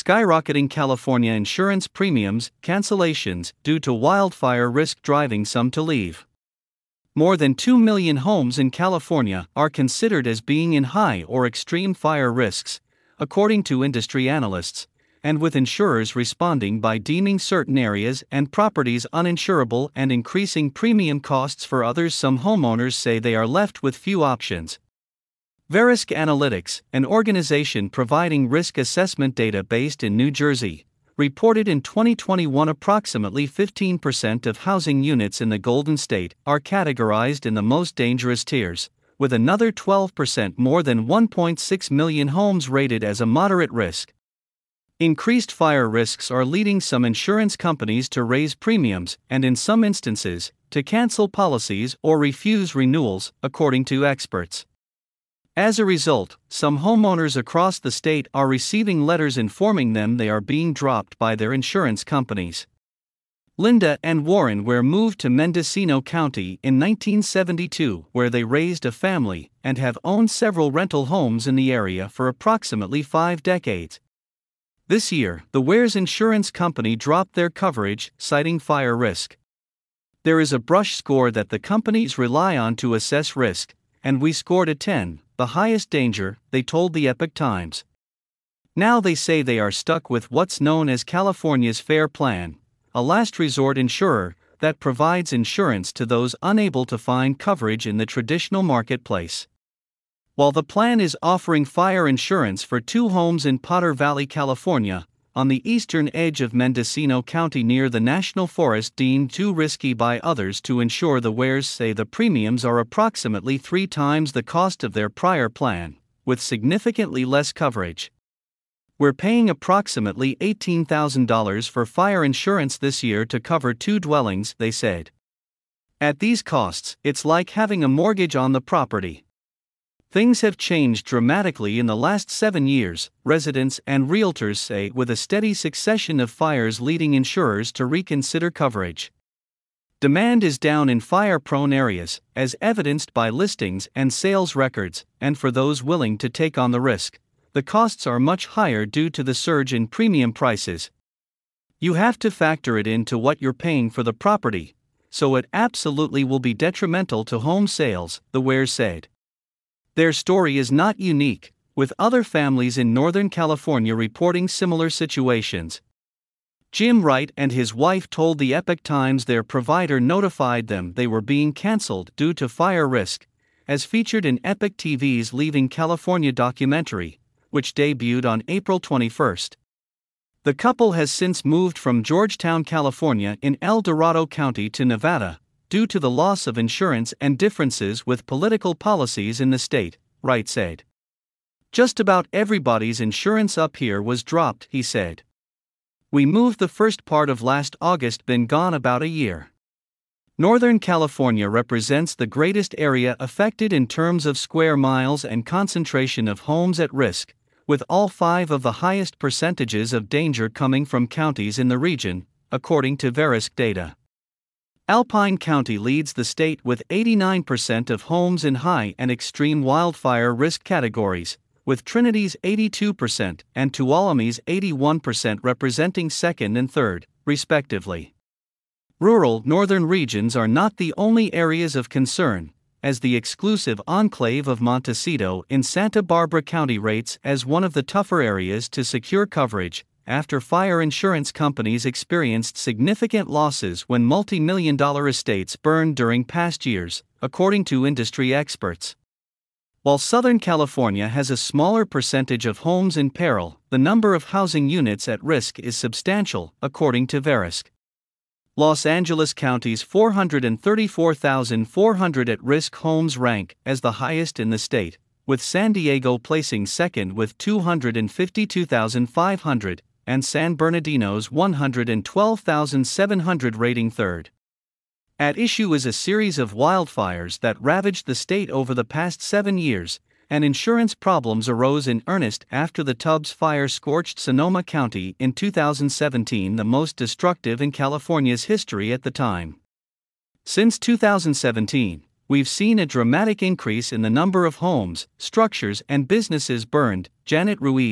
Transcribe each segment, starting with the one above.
skyrocketing California insurance premiums, cancellations due to wildfire risk driving some to leave. More than 2 million homes in California are considered as being in high or extreme fire risks, according to industry analysts, and with insurers responding by deeming certain areas and properties uninsurable and increasing premium costs for others. Some homeowners say they are left with few options. Verisk Analytics, an organization providing risk assessment data based in New Jersey, reported in 2021 approximately 15% of housing units in the Golden State are categorized in the most dangerous tiers, with another 12% more than 1.6 million homes rated as a moderate risk. Increased fire risks are leading some insurance companies to raise premiums and, in some instances, to cancel policies or refuse renewals, according to experts. As a result, some homeowners across the state are receiving letters informing them they are being dropped by their insurance companies. Linda and Warren were moved to Mendocino County in 1972, where they raised a family and have owned several rental homes in the area for approximately 5 decades. This year, the Ware's insurance company dropped their coverage, citing fire risk. There is a brush score that the companies rely on to assess risk, and we scored a 10, the highest danger, they told the Epoch Times. Now they say they are stuck with what's known as California's FAIR Plan, a last resort insurer that provides insurance to those unable to find coverage in the traditional marketplace. While the plan is offering fire insurance for 2 homes in Potter Valley, California, on the eastern edge of Mendocino County near the National Forest deemed too risky by others to insure, the Wares say the premiums are approximately 3 times the cost of their prior plan, with significantly less coverage. We're paying approximately $18,000 for fire insurance this year to cover 2 dwellings, they said. At these costs, it's like having a mortgage on the property. Things have changed dramatically in the last 7 years, residents and realtors say, with a steady succession of fires leading insurers to reconsider coverage. Demand is down in fire-prone areas, as evidenced by listings and sales records, and for those willing to take on the risk, the costs are much higher due to the surge in premium prices. You have to factor it into what you're paying for the property, so it absolutely will be detrimental to home sales, the Wares said. Their story is not unique, with other families in Northern California reporting similar situations. Jim Wright and his wife told the Epoch Times their provider notified them they were being canceled due to fire risk, as featured in Epoch TV's Leaving California documentary, which debuted on April 21. The couple has since moved from Georgetown, California in El Dorado County to Nevada, due to the loss of insurance and differences with political policies in the state, Wright said. Just about everybody's insurance up here was dropped, he said. We moved the first part of last August, been gone about a year. Northern California represents the greatest area affected in terms of square miles and concentration of homes at risk, with all 5 of the highest percentages of danger coming from counties in the region, according to Verisk data. Alpine County leads the state with 89% of homes in high and extreme wildfire risk categories, with Trinity's 82% and Tuolumne's 81% representing second and third, respectively. Rural northern regions are not the only areas of concern, as the exclusive enclave of Montecito in Santa Barbara County rates as one of the tougher areas to secure coverage, after fire insurance companies experienced significant losses when multi-million-dollar estates burned during past years, according to industry experts. While Southern California has a smaller percentage of homes in peril, the number of housing units at risk is substantial, according to Verisk. Los Angeles County's 434,400 at-risk homes rank as the highest in the state, with San Diego placing second with 252,500, and San Bernardino's 112,700 rating third. At issue is a series of wildfires that ravaged the state over the past 7 years, and insurance problems arose in earnest after the Tubbs fire scorched Sonoma County in 2017, the most destructive in California's history at the time. Since 2017, we've seen a dramatic increase in the number of homes, structures, and businesses burned, Janet Ruiz,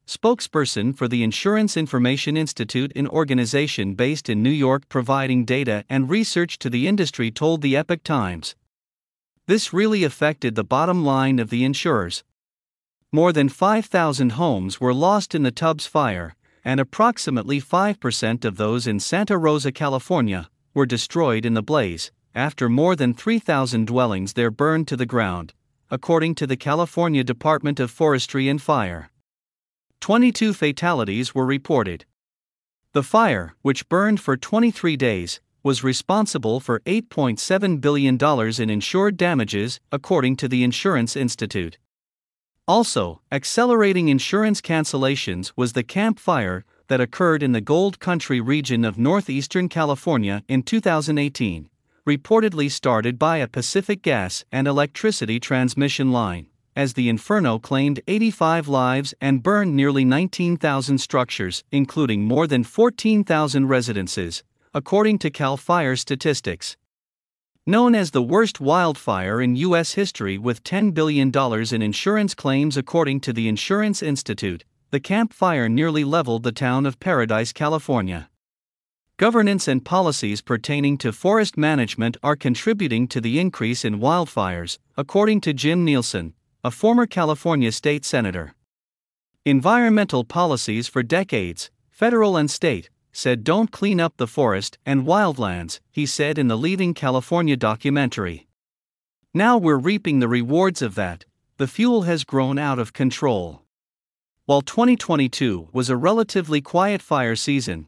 spokesperson for the Insurance Information Institute, an organization based in New York providing data and research to the industry, told the Epoch Times. This really affected the bottom line of the insurers. More than 5,000 homes were lost in the Tubbs fire, and approximately 5% of those in Santa Rosa, California, were destroyed in the blaze, after more than 3,000 dwellings there burned to the ground, according to the California Department of Forestry and Fire. 22 fatalities were reported. The fire, which burned for 23 days, was responsible for $8.7 billion in insured damages, according to the Insurance Institute. Also, accelerating insurance cancellations was the Camp Fire that occurred in the Gold Country region of northeastern California in 2018, reportedly started by a Pacific Gas and Electricity transmission line, as the inferno claimed 85 lives and burned nearly 19,000 structures, including more than 14,000 residences, according to CAL FIRE statistics. Known as the worst wildfire in U.S. history with $10 billion in insurance claims, according to the Insurance Institute, the Camp Fire nearly leveled the town of Paradise, California. Governance and policies pertaining to forest management are contributing to the increase in wildfires, according to Jim Nielsen, a former California state senator. Environmental policies for decades, federal and state, said don't clean up the forest and wildlands, he said in the Leaving California documentary. Now we're reaping the rewards of that. The fuel has grown out of control. While 2022 was a relatively quiet fire season,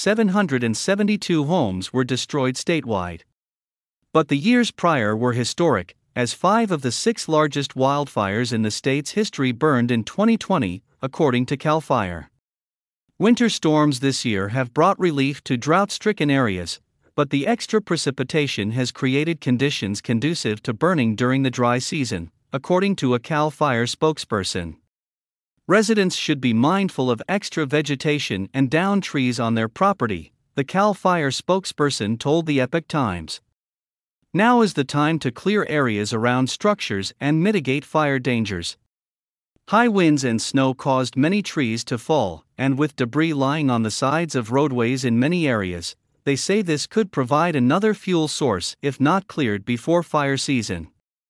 772 homes were destroyed statewide. But the years prior were historic, as 5 of the 6 largest wildfires in the state's history burned in 2020, according to CAL FIRE. Winter storms this year have brought relief to drought-stricken areas, but the extra precipitation has created conditions conducive to burning during the dry season, according to a CAL FIRE spokesperson. Residents should be mindful of extra vegetation and downed trees on their property, the CAL FIRE spokesperson told the Epoch Times. Now is the time to clear areas around structures and mitigate fire dangers. High winds and snow caused many trees to fall, and with debris lying on the sides of roadways in many areas, they say this could provide another fuel source if not cleared before fire season.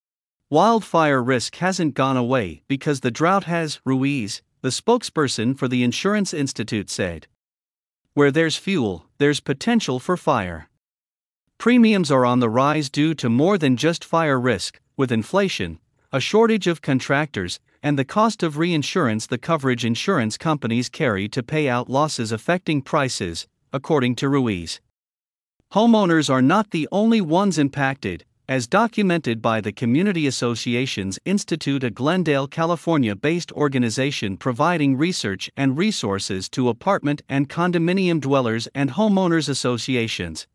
Wildfire risk hasn't gone away because the drought has, Ruiz, the spokesperson for the Insurance Institute, said. Where there's fuel, there's potential for fire. Premiums are on the rise due to more than just fire risk, with inflation, a shortage of contractors, and the cost of reinsurance the coverage insurance companies carry to pay out losses affecting prices, according to Ruiz. Homeowners are not the only ones impacted, as documented by the Community Associations Institute, a Glendale, California-based organization providing research and resources to apartment and condominium dwellers and homeowners associations.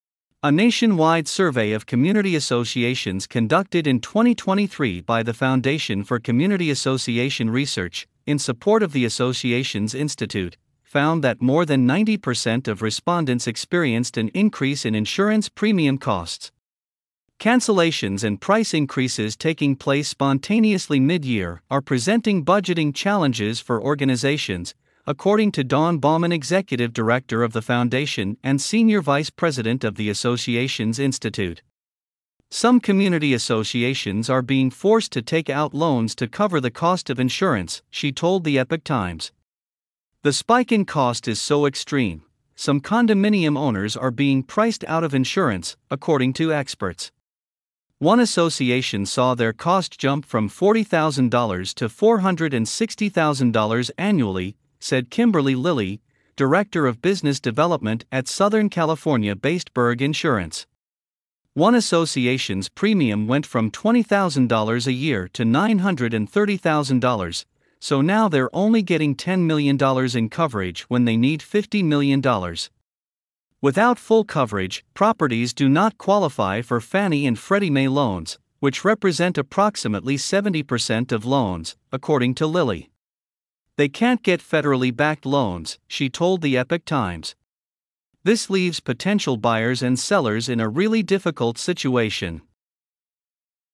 A nationwide survey of community associations conducted in 2023 by the Foundation for Community Association Research, in support of the Associations Institute, found that more than 90% of respondents experienced an increase in insurance premium costs. Cancellations and price increases taking place spontaneously mid-year are presenting budgeting challenges for organizations, according to Dawn Bauman, executive director of the foundation and senior vice president of the Associations Institute. Some community associations are being forced to take out loans to cover the cost of insurance, she told the Epoch Times. The spike in cost is so extreme, some condominium owners are being priced out of insurance, according to experts. One association saw their cost jump from $40,000 to $460,000 annually, said Kimberly Lilly, Director of Business Development at Southern California-based Berg Insurance. One association's premium went from $20,000 a year to $930,000, so now they're only getting $10 million in coverage when they need $50 million. Without full coverage, properties do not qualify for Fannie and Freddie Mae loans, which represent approximately 70% of loans, according to Lilly. They can't get federally backed loans, she told the Epoch Times. This leaves potential buyers and sellers in a really difficult situation.